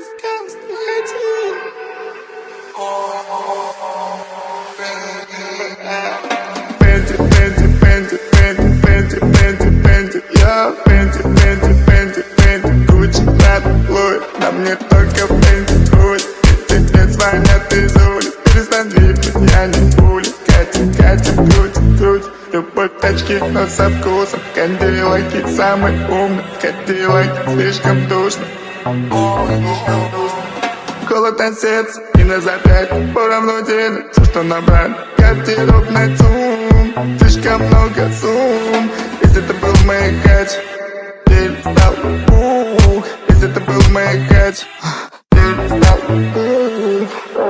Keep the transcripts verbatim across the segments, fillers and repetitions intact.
Фэнти, Фэнти, Фэнти, Фэнти, Фэнти, Фэнти, Фэнти, я Фэнти, Фэнти, Фэнти, Фэнти, Гуччи, Прада, Луи, на мне только Фэнти, хуй. Тебе звонят из улиц, перестань липнуть, я не пуля. Катя, Катя, крутит, крутит, любовь тачки, но со вкусом. Кадиллаки самый умный, Кадиллаки слишком душно. Холод на сердце и на запястье, поровну делит все, что набрали. Гардероб на зум, слишком много сумм. Если это был маякач, перестал ух. Если это был маякач, перестал ух.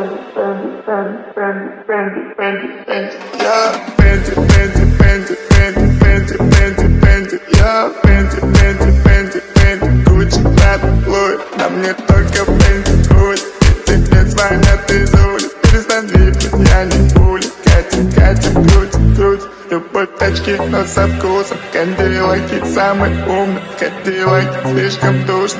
Я Фэнти, Фэнти, Фэнти, Фэнти, Фэнти, Фэнти, Фэнти, я Фэнти, Фэнти, Фэнти, Фэнти, Гуччи, Прада, Луи, на мне только Фэнти, хуй. Тебе звонят из улиц, перестань липнуть, я не пуля. Катя, Катя, крутит, крутит, любовь тачки, но со вкусом. Кадиллаки самый умный, Кадиллаки слишком душно.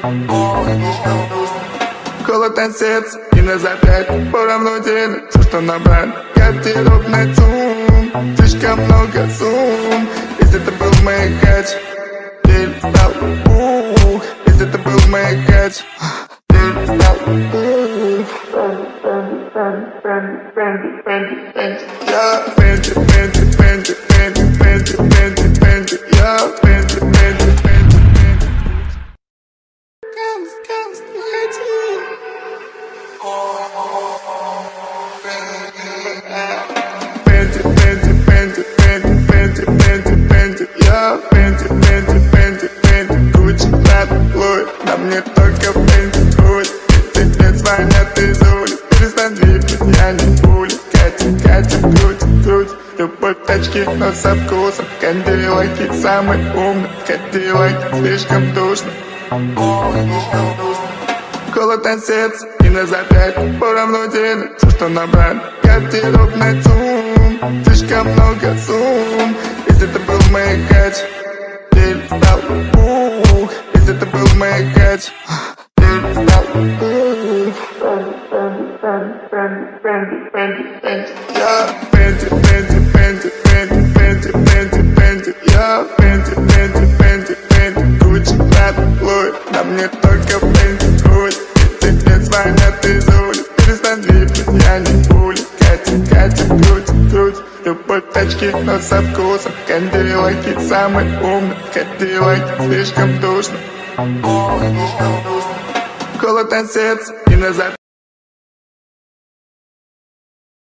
Холод на сердце и на запястье, поровну делит все, что набрали. Гардероб на зум, слишком много сумм. Если это был маякач, перестал ух. Если это был маякач, перестал ух. Я Фэнти, Фэнти, Фэнти, Фэнти, Фэнти, Фэнти, Фэнти, я Фэнти, Фэнти, Фэнти, Фэнти. Ганс, Ганс, не ходи. Фэнти, Фэнти, Фэнти, Фэнти, Фэнти, Фэнти, Фэнти, я Фэнти, Фэнти, Фэнти, Фэнти, Гуччи, Прада, Луи, на мне только Фэнти, хуй. Тебе звонят из улиц, перестань липнуть, я не пуля. Катя, Катя, крутит, крутит, любовь тачки, но со вкусом. Кадиллаки самый умный, Кадиллаки слишком душно. Холод на сердце и на запястье, поровну делит все, что набрали. Гардероб на зум, слишком много сумм. Если это был маякач, перестал ух. Если это был маякач, перестал ух. Я Фэнти, Фэнти, Фэнти, Фэнти, Фэнти, Фэнти, Фэнти, я Фэнти, Фэнти, Фэнти, Фэнти, Гуччи, Прада, Луи, на мне только Фэнти, хуй. Тебе звонят из улиц, перестань липнуть, я не пуля. Катя, Катя, крутит, крутит, любовь тачки, но со вкусом. Кадиллаки самый умный, Кадиллаки слишком душно. Холод на сердце и на запястье.